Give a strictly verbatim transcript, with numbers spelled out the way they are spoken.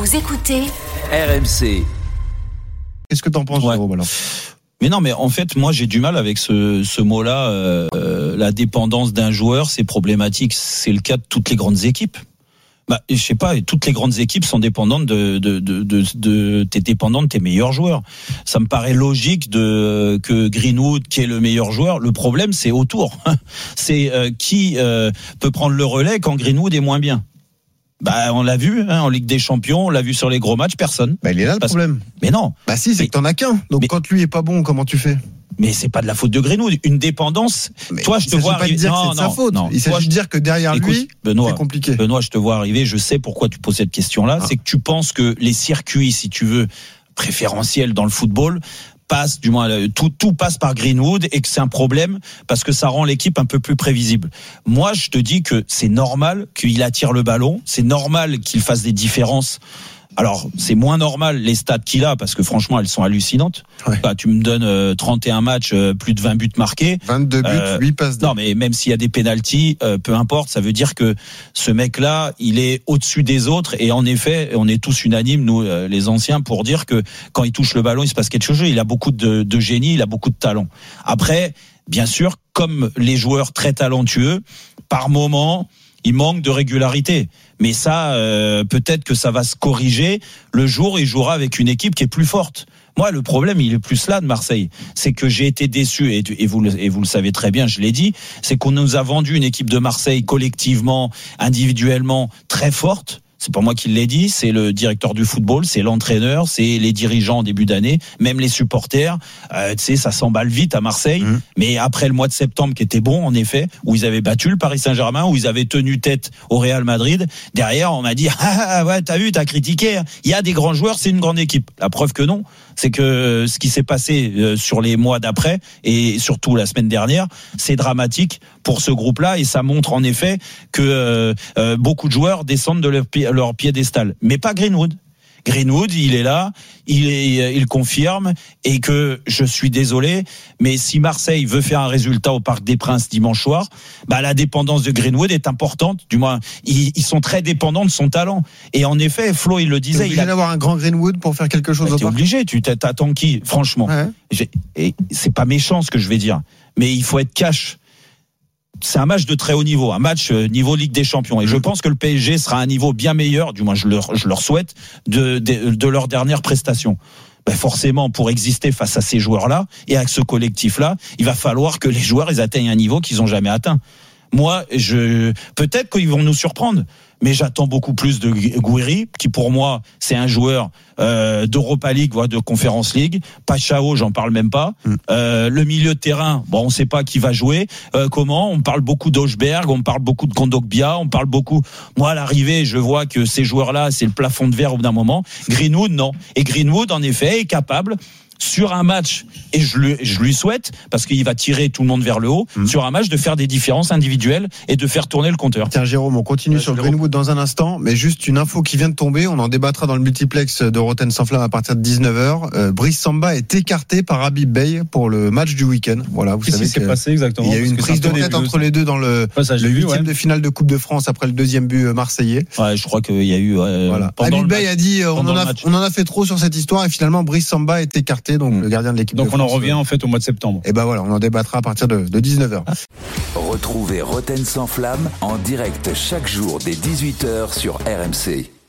Vous écoutez R M C. Qu'est-ce que t'en penses, ouais. Jérôme, alors ? Mais non, mais en fait, moi, j'ai du mal avec ce, ce mot-là. Euh, euh, la dépendance d'un joueur, c'est problématique. C'est le cas de toutes les grandes équipes. Bah, je sais pas, toutes les grandes équipes sont dépendantes de, de, de, de, de t'es dépendant de tes meilleurs joueurs. Ça me paraît logique de que Greenwood, qui est le meilleur joueur, le problème c'est autour. C'est euh, qui euh, peut prendre le relais quand Greenwood est moins bien. Bah, on l'a vu hein, en Ligue des Champions, on l'a vu sur les gros matchs, personne. Bah, il est là le Parce... problème. Mais non. Bah si, c'est mais... que t'en as qu'un. Donc mais... quand lui est pas bon, comment tu fais ? Mais c'est pas de la faute de Greenwood. Une dépendance. Mais toi, je te vois pas arriver. De dire non, que c'est de non, sa faute. non. Il s'agit toi, de dire que derrière écoute, lui, Benoît, c'est compliqué. Benoît, je te vois arriver. Je sais pourquoi tu poses cette question-là. Ah. C'est que tu penses que les circuits, si tu veux, préférentiels dans le football, passe, du moins tout tout passe par Greenwood et que c'est un problème parce que ça rend l'équipe un peu plus prévisible. Moi, je te dis que c'est normal qu'il attire le ballon, c'est normal qu'il fasse des différences. Alors, c'est moins normal les stats qu'il a parce que franchement, elles sont hallucinantes. Ouais. Bah, tu me donnes euh, trente et un matchs, euh, plus de vingt buts marqués. vingt-deux buts, euh, huit passes. Non, mais même s'il y a des pénaltys, euh, peu importe, ça veut dire que ce mec-là, il est au-dessus des autres. Et en effet, on est tous unanimes, nous, euh, les anciens, pour dire que quand il touche le ballon, il se passe quelque chose. Il a beaucoup de, de génie, il a beaucoup de talent. Après, bien sûr, comme les joueurs très talentueux, par moment, il manque de régularité. Mais ça, euh, peut-être que ça va se corriger le jour où il jouera avec une équipe qui est plus forte. Moi, le problème, il est plus là de Marseille. C'est que j'ai été déçu, et, et, vous, le, et vous le savez très bien, je l'ai dit, c'est qu'on nous a vendu une équipe de Marseille collectivement, individuellement, très forte. C'est pas moi qui l'ai dit, c'est le directeur du football, c'est l'entraîneur, c'est les dirigeants en début d'année, même les supporters. Euh, tu sais, ça s'emballe vite à Marseille. Mmh. Mais après le mois de septembre qui était bon, en effet, où ils avaient battu le Paris Saint-Germain, où ils avaient tenu tête au Real Madrid, derrière, on m'a dit, ah ouais, t'as vu, t'as critiqué. Il y a des grands joueurs, c'est une grande équipe. La preuve que non, c'est que ce qui s'est passé sur les mois d'après et surtout la semaine dernière, c'est dramatique pour ce groupe-là et ça montre en effet que euh, euh, beaucoup de joueurs descendent de leur, leur piédestal, mais pas Greenwood. Greenwood, il est là, il est, il confirme et que je suis désolé, mais si Marseille veut faire un résultat au Parc des Princes dimanche soir, bah la dépendance de Greenwood est importante. Du moins, ils, ils sont très dépendants de son talent. Et en effet, Flo, il le disait, t'es obligé il a d'avoir un grand Greenwood pour faire quelque chose. Bah, au t'es parc. Obligé. Tu t'attends qui, franchement. Ouais. J'ai, et c'est pas méchant ce que je vais dire, mais il faut être cash. C'est un match de très haut niveau, un match niveau Ligue des Champions. Et je pense que le P S G sera à un niveau bien meilleur, du moins je leur, je leur souhaite, de, de, de leur dernière prestation. Ben forcément, pour exister face à ces joueurs-là et à ce collectif-là, il va falloir que les joueurs ils atteignent un niveau qu'ils n'ont jamais atteint. Moi, je peut-être qu'ils vont nous surprendre, mais j'attends beaucoup plus de Gouiri, qui pour moi c'est un joueur euh, d'Europa League, voire de Conference League. Pachao, j'en parle même pas. Mm. Euh, le milieu de terrain, bon, on sait pas qui va jouer, euh, comment. On parle beaucoup d'Auchberg, on parle beaucoup de Kondogbia, on parle beaucoup. Moi, à l'arrivée, je vois que ces joueurs-là, c'est le plafond de verre au bout d'un moment. Greenwood, non. Et Greenwood, en effet, est capable. Sur un match, et je lui, je lui souhaite, parce qu'il va tirer tout le monde vers le haut, mmh. sur un match de faire des différences individuelles et de faire tourner le compteur. Tiens Jérôme, on continue ouais, sur Jérôme. Greenwood dans un instant, mais juste une info qui vient de tomber, on en débattra dans le multiplex de Rotten sans flamme à partir de dix-neuf heures. Euh, Brice Samba est écarté par Habib Beye pour le match du week-end. Voilà, vous Qu'est-ce savez qui s'est passé exactement. Il y a eu une prise de tête entre les deux dans le, ouais, ça, le huitième ouais. de finale de Coupe de France après le deuxième but marseillais. Ouais, je crois qu'il y a eu. Euh, voilà. Habib Beye a dit on en a, on en a fait trop sur cette histoire et finalement Brice Samba est écarté, donc mmh. le gardien de l'équipe. Donc on en revient en fait au mois de septembre. Et ben voilà, on en débattra à partir de, de dix-neuf heures. Retrouvez Rotten sans flamme en direct chaque jour dès dix-huit heures sur R M C.